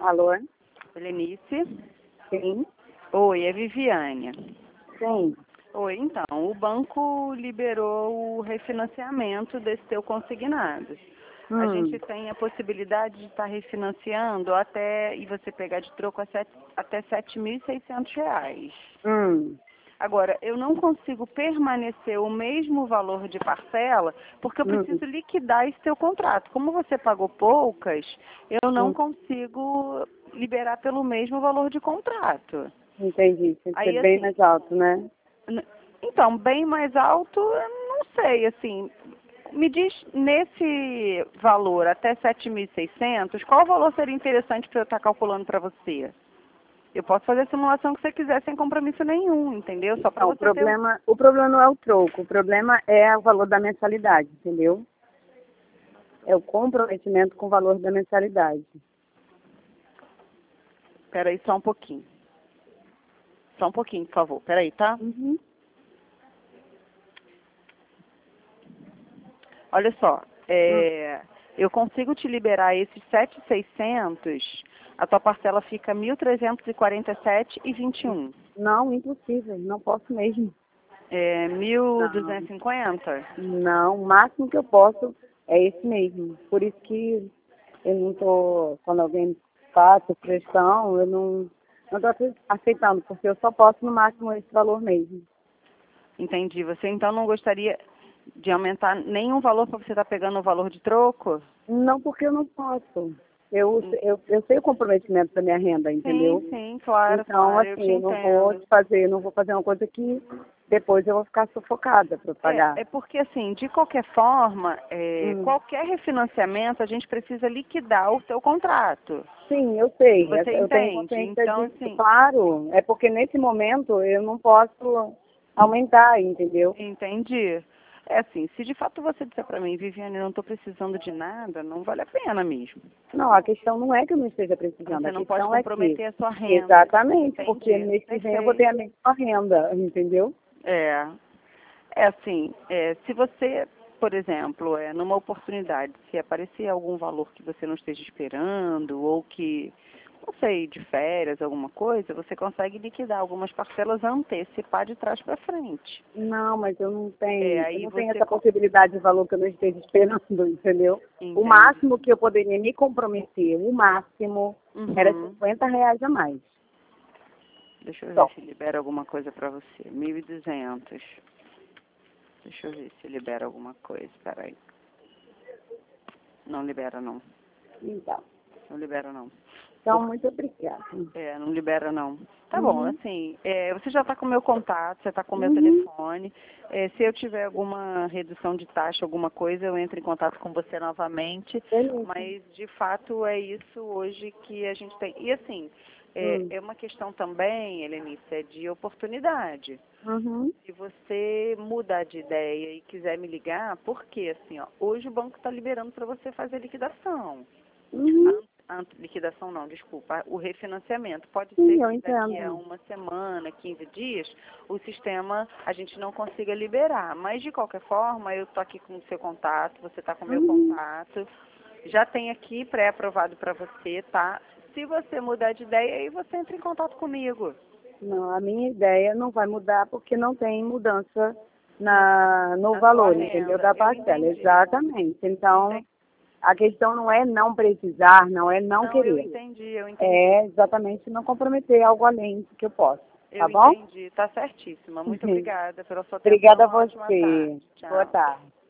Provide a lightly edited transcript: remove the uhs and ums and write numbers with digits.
Alô? Helenice? Sim? Oi, é Viviane. Sim. Oi, então, o banco liberou o refinanciamento desse teu consignado. A gente tem a possibilidade de estar refinanciando e você pegar de troco até R$ 7.600. Agora, eu não consigo permanecer o mesmo valor de parcela porque eu preciso liquidar esse teu contrato. Como você pagou poucas, eu não consigo liberar pelo mesmo valor de contrato. Entendi. Tem que Aí, ser bem assim, mais alto, né? Então, bem mais alto, eu não sei, assim, me diz nesse valor até 7.600, qual valor seria interessante para eu estar calculando para você? Eu posso fazer a simulação que você quiser sem compromisso nenhum, entendeu? Só para Não, você ter... o problema não é o troco, o problema é o valor da mensalidade, entendeu? É o comprometimento com o valor da mensalidade. Peraí, só um pouquinho. Só um pouquinho, por favor. Peraí, tá? Olha só, eu consigo te liberar esses 7.600, a tua parcela fica 1.347,21. Não, impossível, não posso mesmo. 1.250? Não, o máximo que eu posso é esse mesmo. Por isso que eu não tô, quando alguém faz pressão, eu não estou aceitando, porque eu só posso no máximo esse valor mesmo. Entendi. Você então não gostaria de aumentar nenhum valor para você estar pegando o valor de troco? Não, porque eu não posso. Eu sei o comprometimento da minha renda, entendeu? Sim, claro, Então, claro, eu te assim, eu entendo. não vou fazer uma coisa que depois eu vou ficar sufocada para pagar. É porque, assim, de qualquer forma, qualquer refinanciamento, a gente precisa liquidar o seu contrato. Sim, eu sei. Você Eu tenho entende? consciência Então, disso. assim, Claro, é porque nesse momento eu não posso aumentar, entendeu? entendi. É assim, se de fato você disser para mim, Viviane, eu não estou precisando de nada, não vale a pena mesmo. Não, a questão não é que eu não esteja precisando, Você a não pode questão é que, comprometer a sua renda. exatamente, porque Entendi. mês que vem eu vou ter a Perfeito. mesma renda, entendeu? É. É assim, se você, por exemplo, numa oportunidade, se aparecer algum valor que você não esteja esperando, ou que, não sei, de férias, alguma coisa, você consegue liquidar algumas parcelas, antecipar de trás para frente. Não, mas eu Aí não tenho você essa possibilidade de valor que eu não esteja esperando, entendeu? O entende. máximo que eu poderia me comprometer, o máximo, era R$ 50 a mais. Deixa eu ver Só. se libera alguma coisa para você. 1.200. Deixa eu ver se libera alguma coisa. Peraí. Não libera, não. Então, Não libera, não. muito obrigada. Não libera não. Tá bom, assim, você já está com o meu contato, você está com o meu Uhum. telefone. Se eu tiver alguma redução de taxa, alguma coisa, eu entro em contato com você novamente. Beleza. Mas, de fato, é isso hoje que a gente tem. E, assim, é uma questão também, Helenice, é de oportunidade. Uhum. Se você mudar de ideia e quiser me ligar, porque, assim, ó, hoje o banco está liberando para você fazer liquidação. Uhum. Liquidação não, desculpa, o refinanciamento. Pode ser Sim, eu que daqui a entendo. uma semana, 15 dias, o sistema a gente não consiga liberar. Mas, de qualquer forma, eu estou aqui com o seu contato, você está com o meu Uhum. contato. Já tem aqui pré-aprovado para você, tá? Se você mudar de ideia, aí você entra em contato comigo. Não, a minha ideia não vai mudar porque não tem mudança no Na sua valor, entendeu? renda. Da Eu parcela. entendi. Exatamente. Então, Entendi. a questão não é não precisar, não é não Não, eu querer. entendi, eu entendi. É exatamente não comprometer algo além do que eu posso. Tá Eu bom? entendi. Tá certíssima. Muito obrigada pela sua Obrigada atenção. a Uma ótima você. tarde. Boa Tchau. tarde.